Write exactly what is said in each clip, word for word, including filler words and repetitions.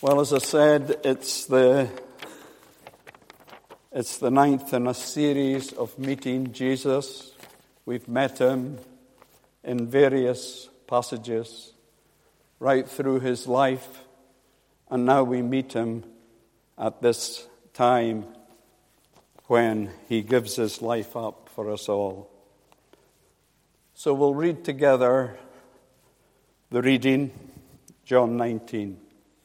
Well, as I said, it's the it's the ninth in a series of meeting Jesus. We've met him in various passages right through his life, and now we meet him at this time when he gives his life up for us all. So we'll read together the reading, John nineteen.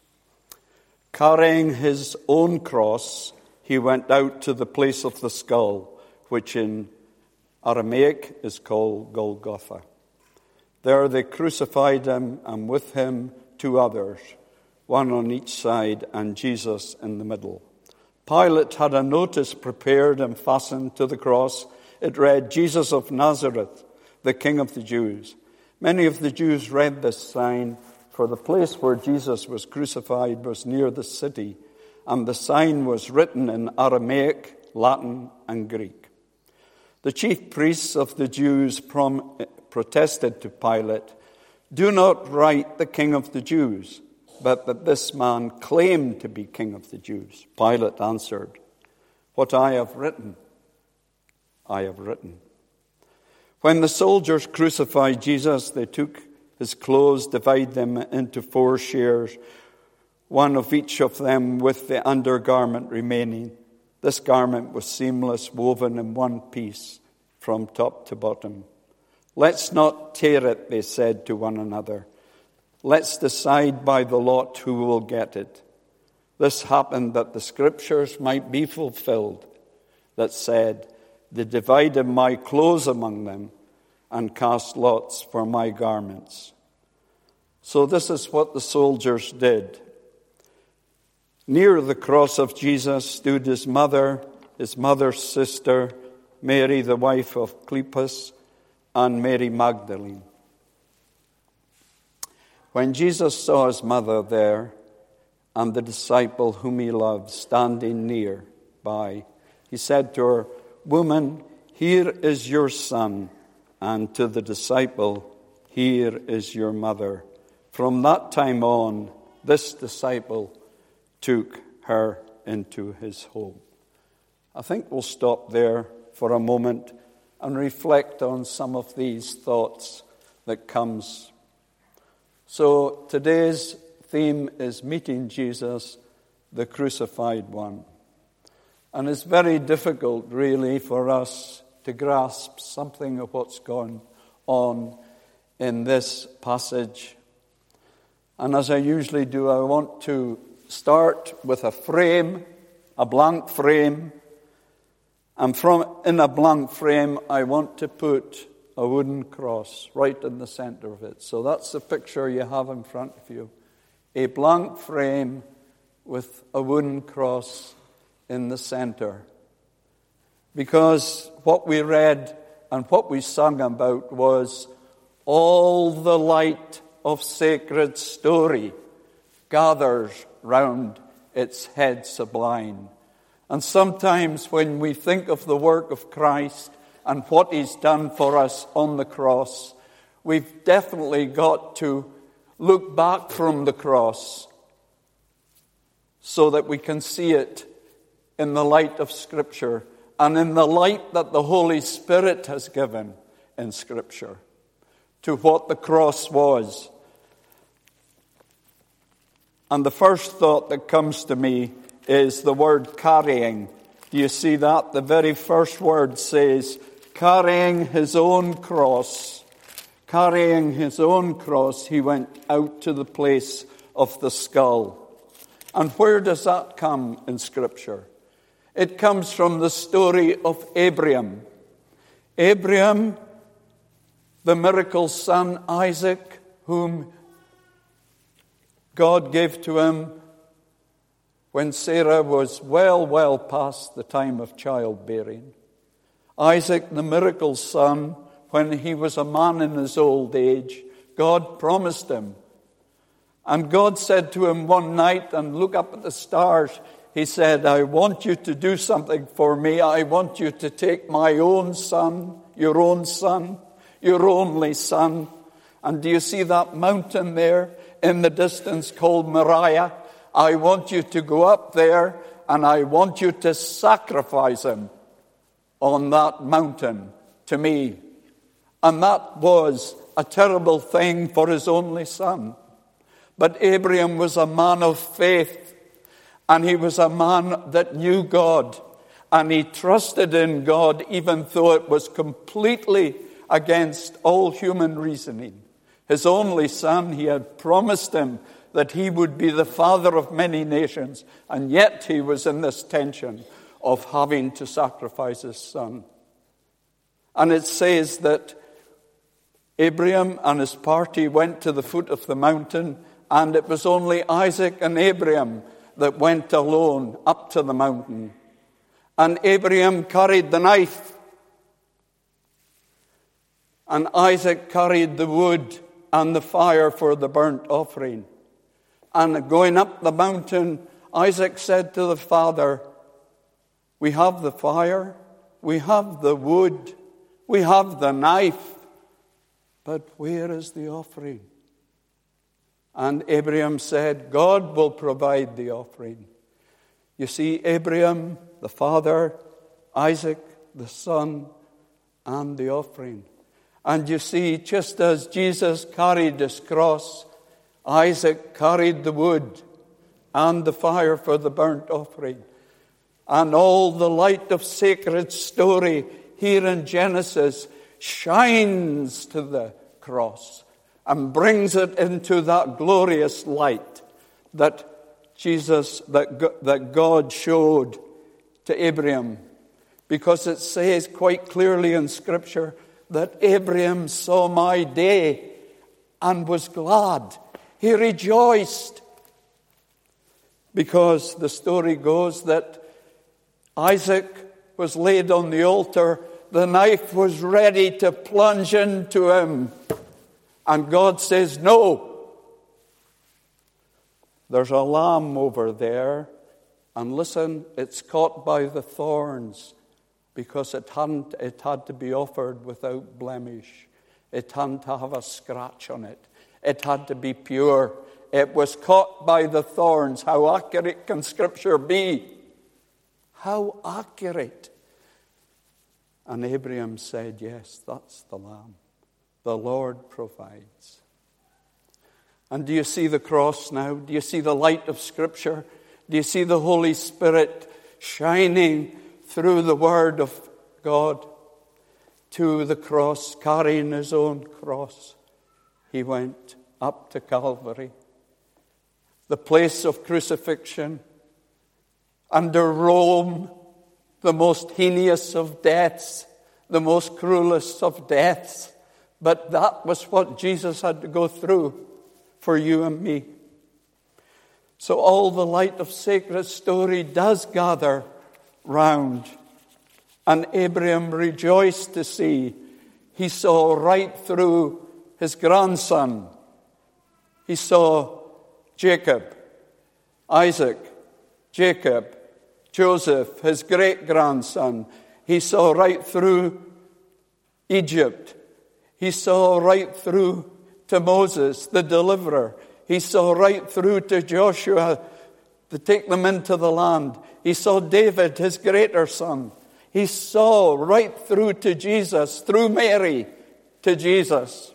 Carrying his own cross, he went out to the place of the skull, which in Aramaic is called Golgotha. There they crucified him, and with him two others, one on each side, and Jesus in the middle. Pilate had a notice prepared and fastened to the cross. It read, "Jesus of Nazareth, the King of the Jews." Many of the Jews read this sign, for the place where Jesus was crucified was near the city, and the sign was written in Aramaic, Latin, and Greek. The chief priests of the Jews prom- protested to Pilate, "Do not write the King of the Jews, but that this man claimed to be King of the Jews." Pilate answered, "What I have written, I have written." When the soldiers crucified Jesus, they took his clothes, divided them into four shares, one of each of them with the undergarment remaining. This garment was seamless, woven in one piece from top to bottom. "Let's not tear it," they said to one another. "Let's decide by the lot who will get it." This happened that the scriptures might be fulfilled that said, "They divided my clothes among them and cast lots for my garments." So this is what the soldiers did. Near the cross of Jesus stood his mother, his mother's sister, Mary, the wife of Cleopas, and Mary Magdalene. When Jesus saw his mother there and the disciple whom he loved standing near by, he said to her, "Woman, here is your son," and to the disciple, "Here is your mother." From that time on, this disciple took her into his home. I think we'll stop there for a moment and reflect on some of these thoughts that comes. So today's theme is meeting Jesus, the crucified one. And it's very difficult, really, for us to grasp something of what's going on in this passage. And as I usually do, I want to start with a frame, a blank frame. And from in a blank frame, I want to put a wooden cross right in the center of it. So that's the picture you have in front of you. A blank frame with a wooden cross in the center. Because what we read and what we sang about was all the light of sacred story gathers round its head sublime. And sometimes when we think of the work of Christ and what he's done for us on the cross, we've definitely got to look back from the cross so that we can see it in the light of Scripture and in the light that the Holy Spirit has given in Scripture to what the cross was. And the first thought that comes to me is the word carrying. Do you see that? The very first word says, carrying his own cross. Carrying his own cross, he went out to the place of the skull. And where does that come in Scripture? It comes from the story of Abraham. Abraham, the miracle son Isaac, whom God gave to him when Sarah was well, well past the time of childbearing. Isaac, the miracle son, when he was a man in his old age, God promised him. And God said to him one night, and look up at the stars, he said, "I want you to do something for me. I want you to take my own son, your own son, your only son." And do you see that mountain there in the distance called Moriah? I want you to go up there and I want you to sacrifice him on that mountain to me. And that was a terrible thing for his only son. But Abraham was a man of faith, and he was a man that knew God, and he trusted in God even though it was completely against all human reasoning. His only son, he had promised him that he would be the father of many nations, and yet he was in this tension of having to sacrifice his son. And it says that Abraham and his party went to the foot of the mountain, and it was only Isaac and Abraham that went alone up to the mountain. And Abraham carried the knife, and Isaac carried the wood and the fire for the burnt offering. And going up the mountain, Isaac said to the father, "We have the fire, we have the wood, we have the knife, but where is the offering?" And Abraham said, "God will provide the offering." You see, Abraham, the father, Isaac, the son, and the offering. And you see, just as Jesus carried his cross, Isaac carried the wood and the fire for the burnt offering. And all the light of sacred story here in Genesis shines to the cross and brings it into that glorious light that Jesus, that, that God showed to Abraham. Because it says quite clearly in Scripture that Abraham saw my day and was glad. He rejoiced. Because the story goes that Isaac was laid on the altar. The knife was ready to plunge into him. And God says, "No. There's a lamb over there. And listen, it's caught by the thorns because it hadn't, it had to be offered without blemish. It hadn't to have a scratch on it. It had to be pure. It was caught by the thorns." How accurate can Scripture be? How accurate. And Abraham said, "Yes, that's the lamb. The Lord provides." And do you see the cross now? Do you see the light of Scripture? Do you see the Holy Spirit shining through the Word of God to the cross, carrying his own cross? He went up to Calvary, the place of crucifixion, under Rome, the most heinous of deaths, the most cruelest of deaths. But that was what Jesus had to go through for you and me. So all the light of sacred story does gather round. And Abraham rejoiced to see. He saw right through his grandson. He saw Jacob, Isaac, Jacob, Joseph, his great-grandson. He saw right through Egypt. He saw right through to Moses, the deliverer. He saw right through to Joshua to take them into the land. He saw David, his greater son. He saw right through to Jesus, through Mary to Jesus.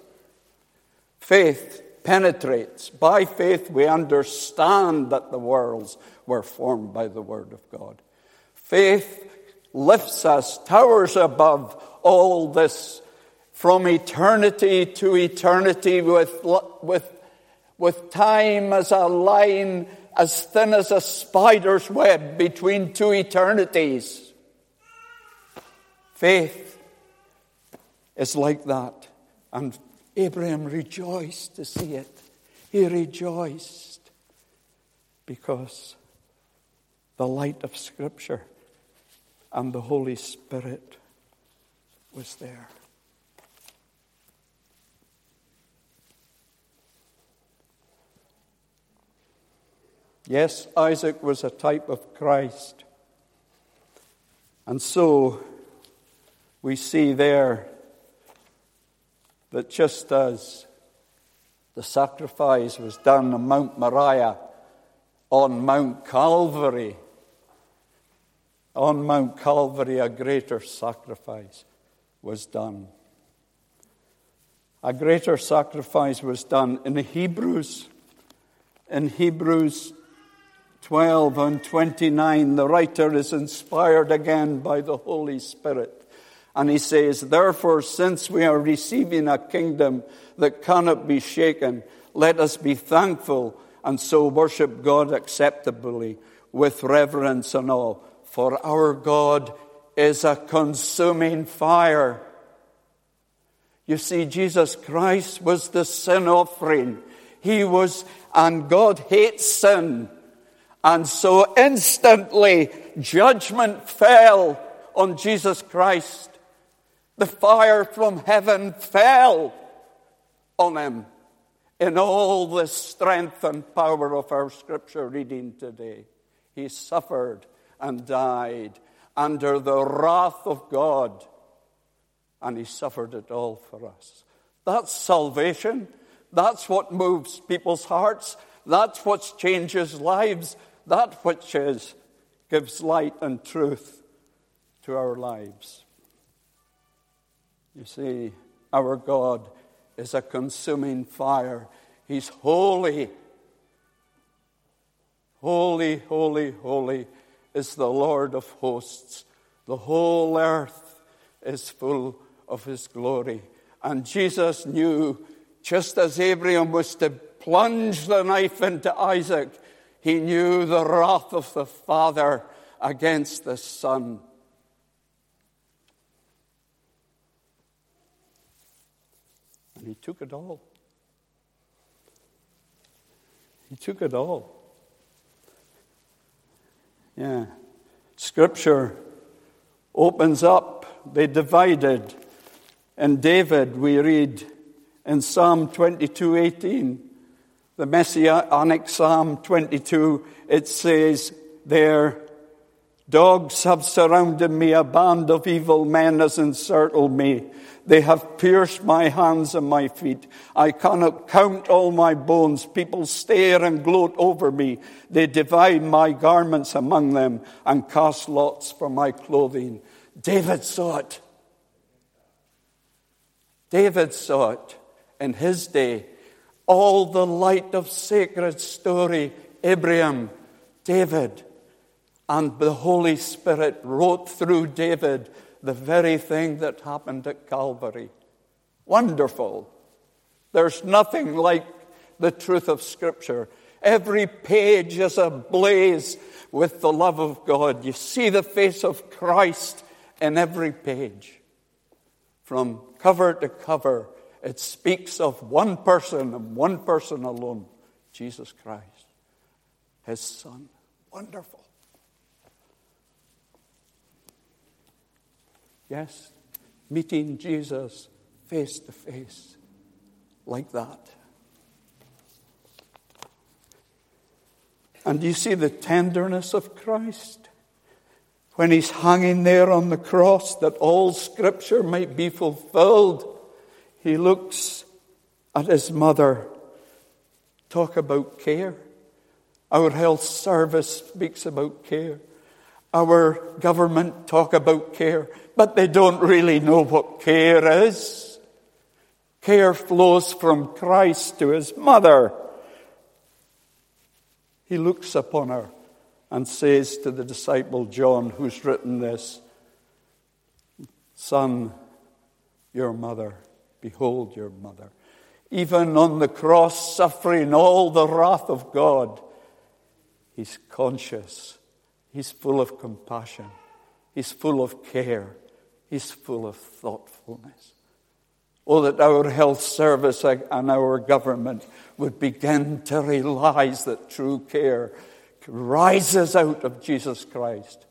Faith penetrates. By faith we understand that the worlds were formed by the Word of God. Faith lifts us, towers above all this, from eternity to eternity, with, with, with time as a line as thin as a spider's web between two eternities. Faith is like that. And Abraham rejoiced to see it. He rejoiced because the light of Scripture and the Holy Spirit was there. Yes, Isaac was a type of Christ. And so we see there that just as the sacrifice was done on Mount Moriah on Mount Calvary, on Mount Calvary, a greater sacrifice was done. A greater sacrifice was done. In Hebrews, in Hebrews twelve and twenty-nine, the writer is inspired again by the Holy Spirit. And he says, therefore, since we are receiving a kingdom that cannot be shaken, let us be thankful and so worship God acceptably with reverence and awe. For our God is a consuming fire. You see, Jesus Christ was the sin offering. He was, and God hates sin. And so instantly judgment fell on Jesus Christ. The fire from heaven fell on him in all the strength and power of our scripture reading today. He suffered and died under the wrath of God, and he suffered it all for us. That's salvation. That's what moves people's hearts. That's what changes lives. That which is, gives light and truth to our lives. You see, our God is a consuming fire. He's holy. Holy, holy, holy is the Lord of hosts. The whole earth is full of his glory. And Jesus knew, just as Abraham was to plunge the knife into Isaac, he knew the wrath of the Father against the Son. And he took it all. He took it all. Yeah. Scripture opens up. They divided. In David, we read in Psalm twenty-two eighteen, the Messianic Psalm twenty-two, it says there, dogs have surrounded me, a band of evil men has encircled me. They have pierced my hands and my feet. I cannot count all my bones. People stare and gloat over me. They divide my garments among them and cast lots for my clothing. David saw it. David saw it in his day. All the light of sacred story, Abraham, David, and the Holy Spirit wrote through David the very thing that happened at Calvary. Wonderful. There's nothing like the truth of Scripture. Every page is ablaze with the love of God. You see the face of Christ in every page. From cover to cover, it speaks of one person and one person alone, Jesus Christ, his Son. Wonderful. Yes, meeting Jesus face to face like that. And you see the tenderness of Christ when he's hanging there on the cross, that all Scripture might be fulfilled. He looks at his mother. Talk about care. Our health service speaks about care. Our government talk about care, but they don't really know what care is. Care flows from Christ to his mother. He looks upon her and says to the disciple John, who's written this, Son, your mother, behold your mother. Even on the cross, suffering all the wrath of God, he's conscious. He's full of compassion. He's full of care. He's full of thoughtfulness. Oh, that our health service and our government would begin to realize that true care rises out of Jesus Christ.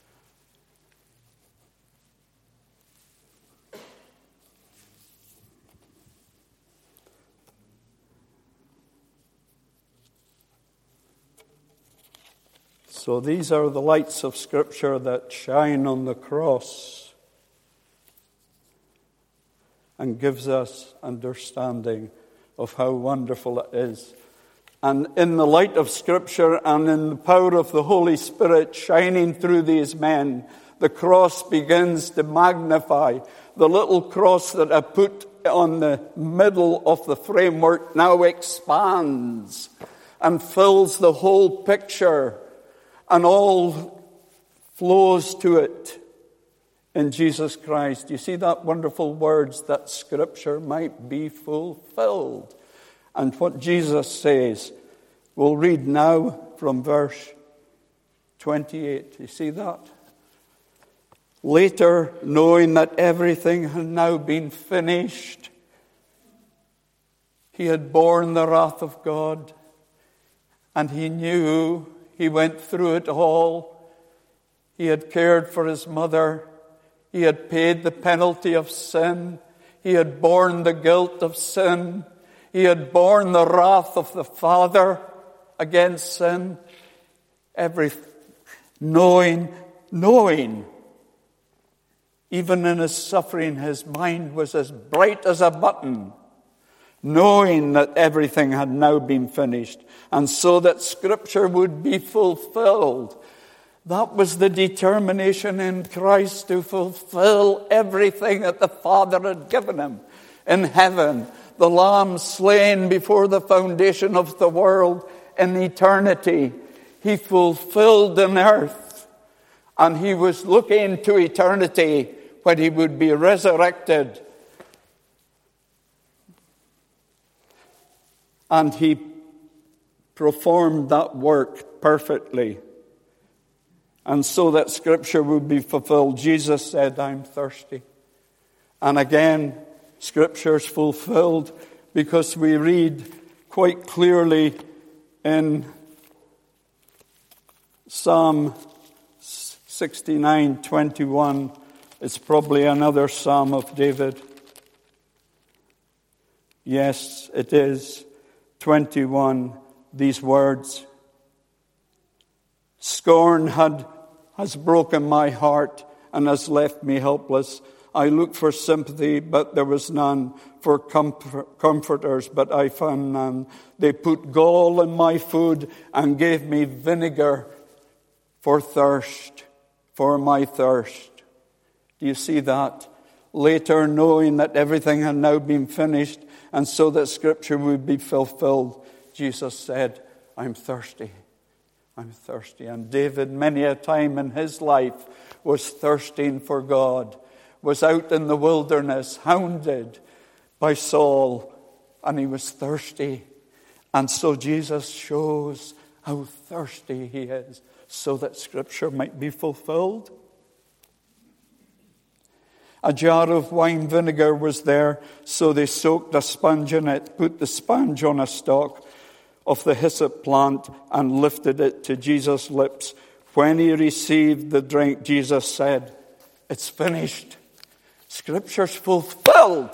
So these are the lights of Scripture that shine on the cross and gives us understanding of how wonderful it is And in the light of Scripture and in the power of the Holy Spirit shining through these men, the cross begins to magnify. The little cross that I put on the middle of the framework now expands and fills the whole picture, and all flows to it in Jesus Christ. You see that wonderful words, that Scripture might be fulfilled. And what Jesus says, we'll read now from verse twenty-eight. You see that? Later, knowing that everything had now been finished, he had borne the wrath of God, and he knew he went through it all. He had cared for his mother. He had paid the penalty of sin. He had borne the guilt of sin. He had borne the wrath of the Father against sin. Every knowing, knowing, even in his suffering, his mind was as bright as a button, knowing that everything had now been finished, and so that Scripture would be fulfilled. That was the determination in Christ, to fulfill everything that the Father had given him in heaven. The Lamb slain before the foundation of the world in eternity. He fulfilled on earth, and he was looking to eternity when he would be resurrected. And he performed that work perfectly. And so that Scripture would be fulfilled. Jesus said, I'm thirsty. And again, Scripture's fulfilled because we read quite clearly in Psalm sixty-nine twenty-one. It's probably another Psalm of David. Yes, it is. twenty-one, these words. Scorn had, has broken my heart and has left me helpless. I looked for sympathy, but there was none, for comfort, comforters, but I found none. They put gall in my food and gave me vinegar for thirst, for my thirst. Do you see that? Later, knowing that everything had now been finished, and so that Scripture would be fulfilled, Jesus said, I'm thirsty. I'm thirsty. And David, many a time in his life, was thirsting for God, was out in the wilderness, hounded by Saul, and he was thirsty. And so Jesus shows how thirsty he is, so that Scripture might be fulfilled. A jar of wine vinegar was there, so they soaked a sponge in it, put the sponge on a stalk of the hyssop plant, and lifted it to Jesus' lips. When he received the drink, Jesus said, it's finished. Scripture's fulfilled.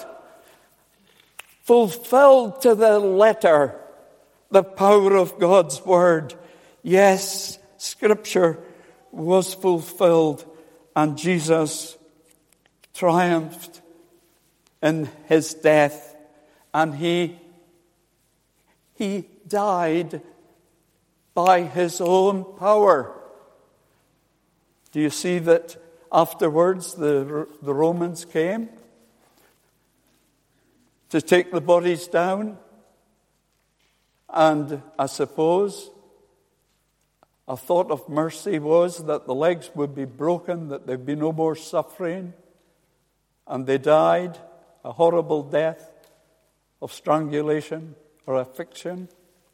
Fulfilled to the letter. The power of God's word. Yes, Scripture was fulfilled, and Jesus triumphed in his death, and he he died by his own power. Do you see that afterwards the, the Romans came to take the bodies down? And I suppose a thought of mercy was that the legs would be broken, that there'd be no more suffering. And they died a horrible death of strangulation or affliction.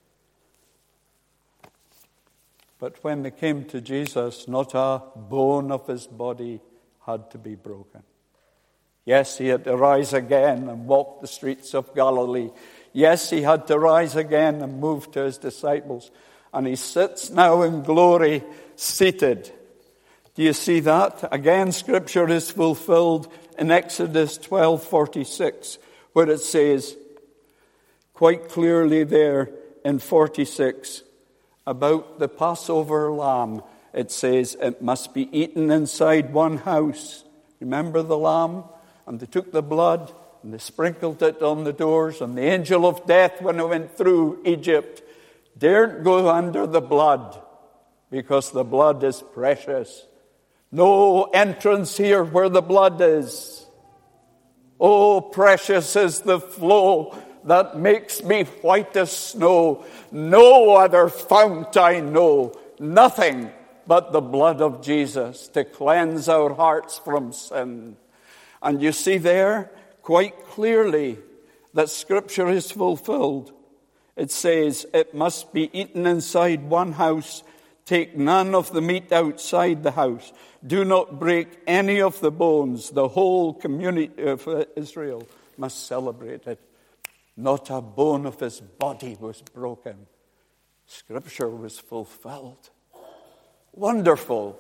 But when they came to Jesus, not a bone of his body had to be broken. Yes, he had to rise again and walk the streets of Galilee. Yes, he had to rise again and move to his disciples. And he sits now in glory, seated. Do you see that? Again, Scripture is fulfilled in Exodus twelve forty-six, where it says, quite clearly there in forty-six, about the Passover lamb, it says it must be eaten inside one house. Remember the lamb? And they took the blood and they sprinkled it on the doors, and the angel of death, when it went through Egypt, daren't go under the blood because the blood is precious. No entrance here where the blood is. Oh, precious is the flow that makes me white as snow. No other fount I know, nothing but the blood of Jesus to cleanse our hearts from sin. And you see there quite clearly that Scripture is fulfilled. It says, it must be eaten inside one house. Take none of the meat outside the house. Do not break any of the bones. The whole community of Israel must celebrate it. Not a bone of his body was broken. Scripture was fulfilled. Wonderful.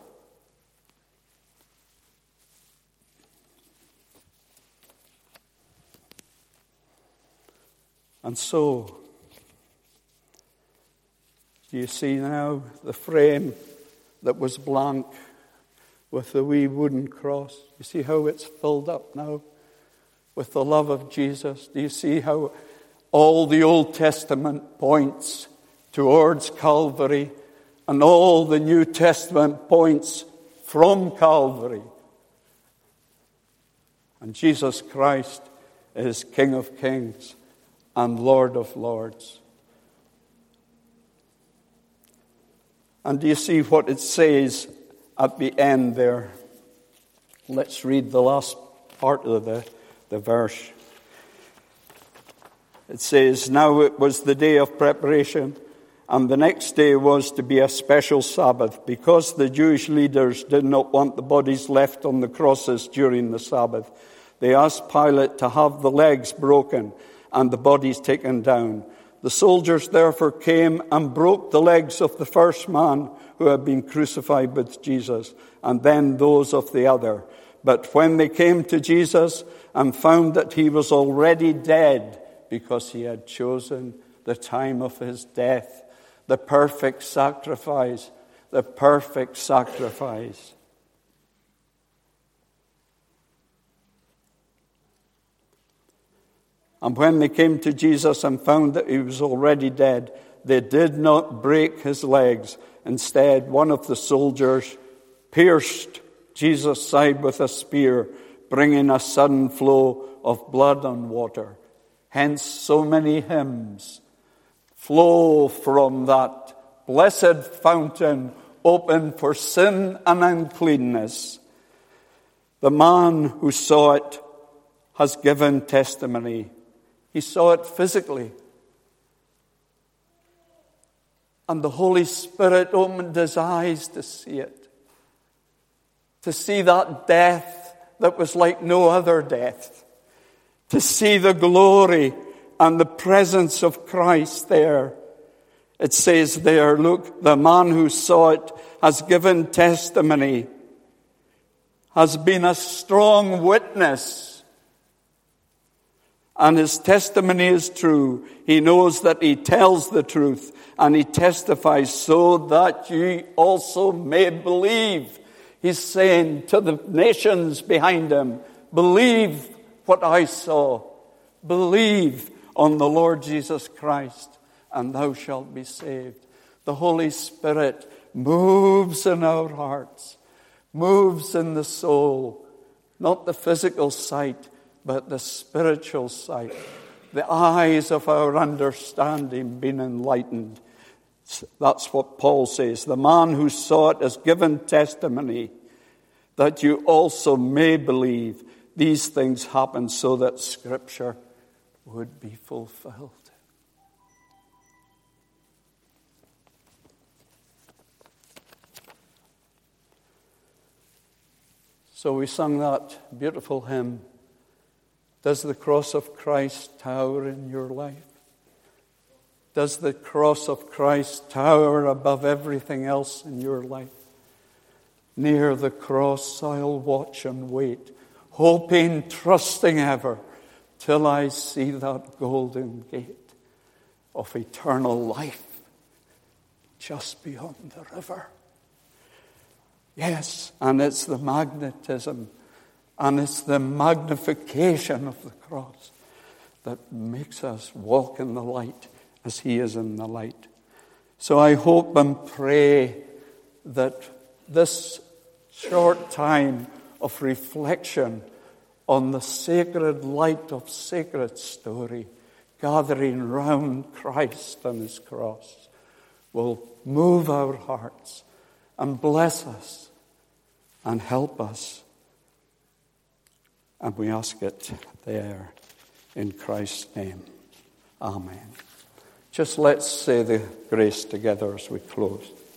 And so, do you see now the frame that was blank with the wee wooden cross? You see how it's filled up now with the love of Jesus? Do you see how all the Old Testament points towards Calvary and all the New Testament points from Calvary? And Jesus Christ is King of Kings and Lord of Lords. And do you see what it says at the end there? Let's read the last part of the, the verse. It says, now it was the day of preparation, and the next day was to be a special Sabbath, because the Jewish leaders did not want the bodies left on the crosses during the Sabbath. They asked Pilate to have the legs broken and the bodies taken down. The soldiers therefore came and broke the legs of the first man who had been crucified with Jesus, and then those of the other. But when they came to Jesus and found that he was already dead, because he had chosen the time of his death, the perfect sacrifice, the perfect sacrifice. And when they came to Jesus and found that he was already dead, they did not break his legs. Instead, one of the soldiers pierced Jesus' side with a spear, bringing a sudden flow of blood and water. Hence, so many hymns flow from that blessed fountain open for sin and uncleanness. The man who saw it has given testimony. He saw it physically. And the Holy Spirit opened his eyes to see it. To see that death that was like no other death. To see the glory and the presence of Christ there. It says there, look, the man who saw it has given testimony, has been a strong witness. And his testimony is true. He knows that he tells the truth, and he testifies so that you also may believe. He's saying to the nations behind him, believe what I saw. Believe on the Lord Jesus Christ, and thou shalt be saved. The Holy Spirit moves in our hearts, moves in the soul, not the physical sight, but the spiritual sight. The eyes of our understanding being enlightened. That's what Paul says. The man who saw it has given testimony that you also may believe. These things happen so that Scripture would be fulfilled. So we sung that beautiful hymn. Does the cross of Christ tower in your life? Does the cross of Christ tower above everything else in your life? Near the cross I'll watch and wait, hoping, trusting ever, till I see that golden gate of eternal life just beyond the river. Yes, and it's the magnetism and it's the magnification of the cross that makes us walk in the light as he is in the light. So I hope and pray that this short time of reflection on the sacred light of sacred story, gathering round Christ and his cross, will move our hearts and bless us and help us. And we ask it there in Christ's name. Amen. Just let's say the grace together as we close.